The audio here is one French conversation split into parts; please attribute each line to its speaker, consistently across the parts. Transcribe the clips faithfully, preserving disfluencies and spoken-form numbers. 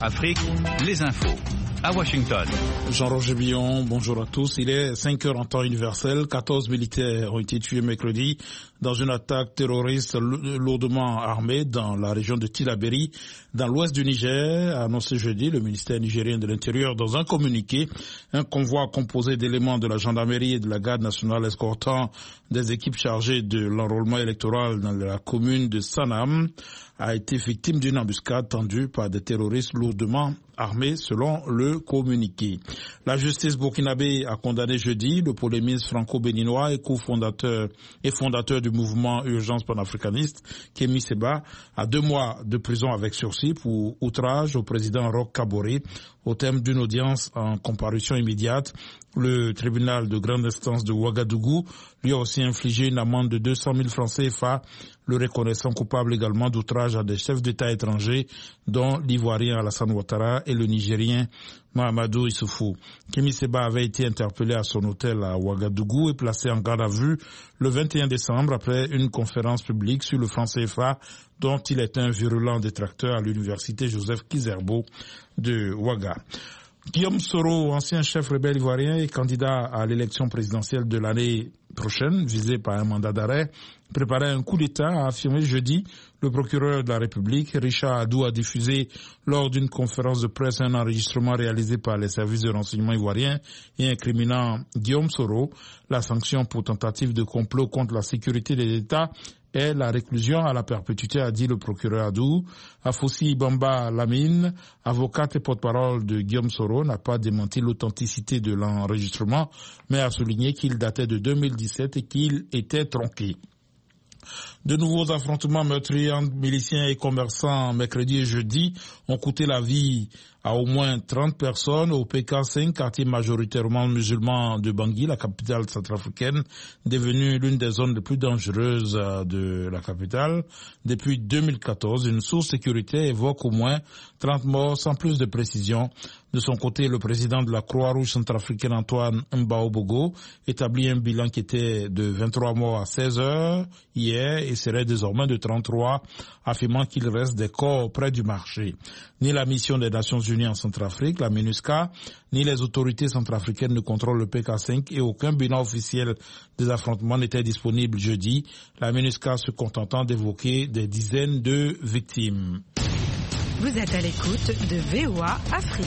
Speaker 1: Afrique, les infos. À Washington.
Speaker 2: Jean-Roger Billon, bonjour à tous. Il est cinq heures en temps universel. quatorze militaires ont été tués mercredi dans une attaque terroriste lourdement armée dans la région de Tillabéri, dans l'ouest du Niger, a annoncé jeudi le ministère nigérien de l'Intérieur dans un communiqué. Un convoi composé d'éléments de la gendarmerie et de la garde nationale escortant des équipes chargées de l'enrôlement électoral dans la commune de Sanam a été victime d'une embuscade tendue par des terroristes lourdement armés, selon le communiqué. La justice burkinabé a condamné jeudi le polémiste franco-béninois et cofondateur et fondateur du mouvement Urgence panafricaniste, Kémy Séba, à deux mois de prison avec sursis pour outrage au président Roch Kaboré, au terme d'une audience en comparution immédiate. Le tribunal de grande instance de Ouagadougou lui a aussi infligé une amende de deux cent mille francs C F A, le reconnaissant coupable également d'outrage à des chefs d'État étrangers, dont l'Ivoirien Alassane Ouattara et le Nigérien Mahamadou Issoufou. Kémy Séba avait été interpellé à son hôtel à Ouagadougou et placé en garde à vue le vingt et un décembre après une conférence publique sur le franc C F A dont il est un virulent détracteur à l'université Joseph Kizerbo de Ouaga. Guillaume Soro, ancien chef rebelle ivoirien et candidat à l'élection présidentielle de l'année prochaine, visé par un mandat d'arrêt, préparait un coup d'État, a affirmé jeudi le procureur de la République. Richard Adou a diffusé lors d'une conférence de presse un enregistrement réalisé par les services de renseignement ivoiriens et incriminant Guillaume Soro. La sanction pour tentative de complot contre la sécurité de l'État est la réclusion à la perpétuité, a dit le procureur Adou. Afossi Bamba Lamine, avocate et porte-parole de Guillaume Soro, n'a pas démenti l'authenticité de l'enregistrement, mais a souligné qu'il datait de deux mille dix-sept et qu'il était tronqué. De nouveaux affrontements meurtriers entre miliciens et commerçants mercredi et jeudi ont coûté la vie à au moins trente personnes au P K cinq, quartier majoritairement musulman de Bangui, la capitale centrafricaine, devenue l'une des zones les plus dangereuses de la capitale. Depuis deux mille quatorze, une source sécurité évoque au moins trente morts sans plus de précision. De son côté, le président de la Croix-Rouge centrafricaine, Antoine Mbaobogo, établit un bilan qui était de vingt-trois morts à seize heures hier et serait désormais de trente-trois, affirmant qu'il reste des corps près du marché. Ni la mission des Nations Unies en Centrafrique, la MINUSCA, ni les autorités centrafricaines ne contrôlent le P K cinq et aucun bilan officiel des affrontements n'était disponible jeudi, la MINUSCA se contentant d'évoquer des dizaines de victimes.
Speaker 3: Vous êtes à l'écoute de V O A Afrique.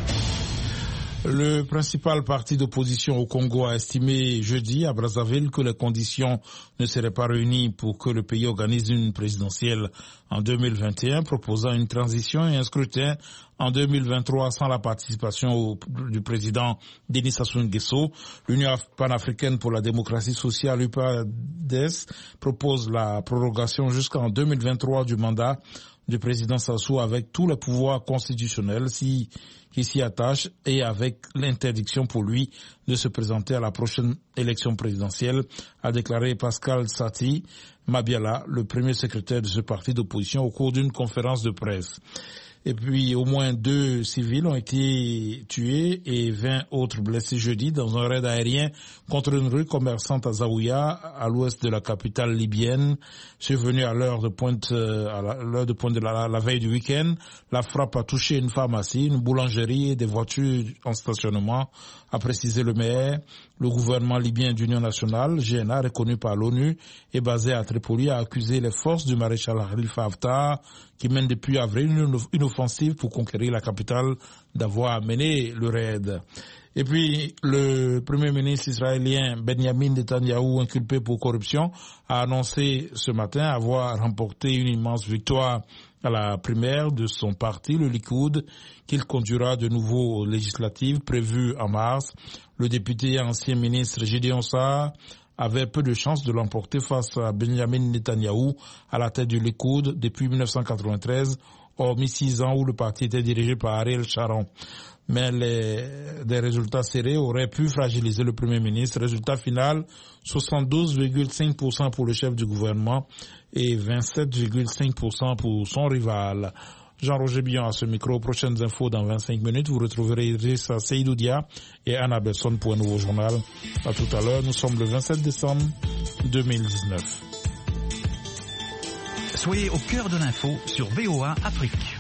Speaker 2: Le principal parti d'opposition au Congo a estimé jeudi à Brazzaville que les conditions ne seraient pas réunies pour que le pays organise une présidentielle en deux mille vingt et un, proposant une transition et un scrutin en deux mille vingt-trois sans la participation au, du président Denis Sassou Nguesso. L'Union panafricaine pour la démocratie sociale, U P A D E S, propose la prorogation jusqu'en deux mille vingt-trois du mandat du président Sassou avec tous les pouvoirs constitutionnels si, qui s'y attachent et avec l'interdiction pour lui de se présenter à la prochaine élection présidentielle, a déclaré Pascal Sati Mabiala, le premier secrétaire de ce parti d'opposition, au cours d'une conférence de presse. Et puis, au moins deux civils ont été tués et vingt autres blessés jeudi dans un raid aérien contre une rue commerçante à Zaouïa, à l'ouest de la capitale libyenne. Survenu à l'heure de pointe, à l'heure de pointe de la, la veille du week-end, la frappe a touché une pharmacie, une boulangerie et des voitures en stationnement, a précisé le maire. Le gouvernement libyen d'union nationale, G N A, reconnu par l'ONU et basé à Tripoli, a accusé les forces du maréchal Khalifa Haftar, qui mène depuis avril une, une offensive pour conquérir la capitale, d'avoir mené le raid. Et puis, le premier ministre israélien Benjamin Netanyahou, inculpé pour corruption, a annoncé ce matin avoir remporté une immense victoire à la primaire de son parti, le Likoud, qu'il conduira de nouveau aux législatives prévues en mars. Le député et ancien ministre Gideon Sa'ar avait peu de chances de l'emporter face à Benjamin Netanyahou à la tête du Likoud depuis mille neuf cent quatre-vingt-treize, hormis six ans où le parti était dirigé par Ariel Sharon. Mais les, des résultats serrés auraient pu fragiliser le Premier ministre. Résultat final, soixante-douze virgule cinq pour cent pour le chef du gouvernement et vingt-sept virgule cinq pour cent pour son rival. Jean-Roger Billon à ce micro. Prochaines infos dans vingt-cinq minutes. Vous retrouverez Idrissa Seydoudia et Anna Besson pour un nouveau journal. À tout à l'heure. Nous sommes le vingt-sept décembre deux mille dix-neuf.
Speaker 1: Soyez au cœur de l'info sur V O A Afrique.